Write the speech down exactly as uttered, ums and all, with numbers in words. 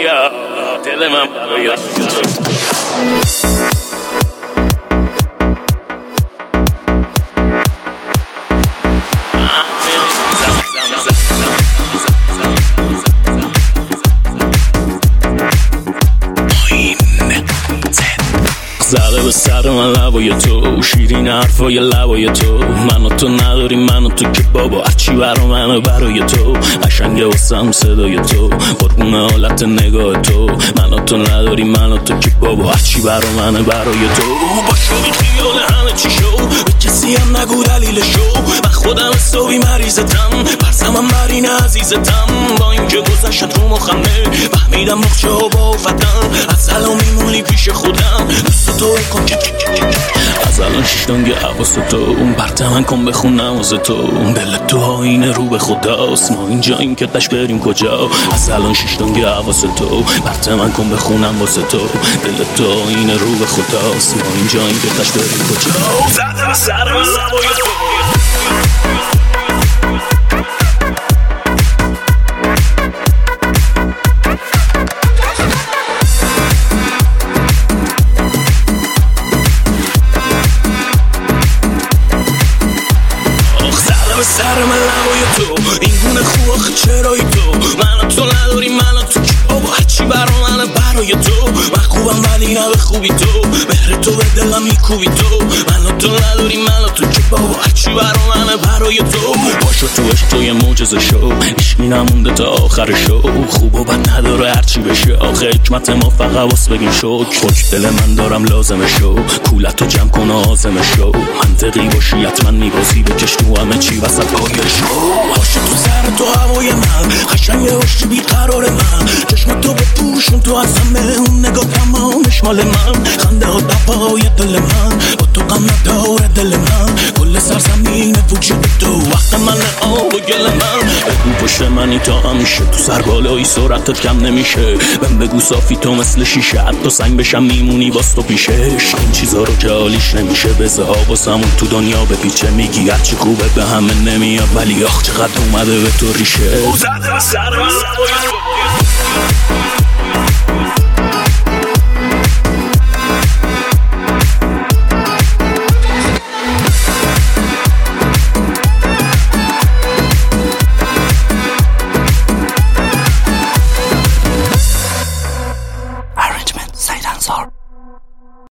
بیا دل من برای تو. زده به سر من لبای تو، شیرین حرفای لبای تو. من و تو نداری من و تو که بابا هرچی برا منه برای تو. قشنگه واسم صدای تو، قربون حالت نگاه تو. من و تو نداری من و تو که بابا هرچی برا منه برای تو. باشو بی خیال همه چی شو، به کسی هم نگو دلیلشو. من خودم حسابی مریضتم، برزمم برین عزیزتم. با اینکه گذشت رو مخمه فهمیدم مخچه ها با افتم. از الان میمونی پیش خودم، دوست تو کن که از الان شیشتانگه حواس تو. اون برته من کن بخونم واسه تو. دل تو آینه رو به خداست، ما اینجا این که تش بریم کجا. از الان شیشتانگه حواس تو، برته من کن بخونم واسه تو. دل تو آینه رو به خداست، ما اینجا این که تش بریم کجا. زده به سر من لبای تو. سر من لبای تو، این گونه خواه چرای تو. من تو نداری من تو که بابا هرچی برا منه برای تو. من خوبم ولی نه به خوبی تو، مهر تو به دلم میکوبی تو. من تو نداری من تو که بابا هرچی برا منه برای تو. باشو تو عشق تو یه معجزه شو، عشقی نمونده تا آخر شو. خوب و بد نداره هرچی بشه، آخه حکمت ما فقط واس بگیم شکر. خوش دل من دارم لازمه شو، کولتو جمع کن و آزمه شو. منطقی باشی حتما میبازی، بکش تو همه چی وسط پایش. باشو تو سر تو هوای من، قشنگه باشی بیقرار من. چشم تو بپوشون تو از همه، اون نگاه تمامش مال من. خنده ها دپای دل من، با تو غم نداره دل من. کل سرزمین وجود تو وقت من آب و گل من. بگو پشت منی تا همیشه، تو سر بالایی سرعتت کم نمیشه. بهم بگو صافی تو مثل شیشه، حتی سنگ بشم میمونی باز تو پیشش. این چیزا رو که حالیش نمیشه، بزه ها واسمون تو دنیا بپیچه. میگی هرچی خوبه به همه نمیاد، ولی آخ چقدر اومده به تو ریشه. زده به سر من لبای تو.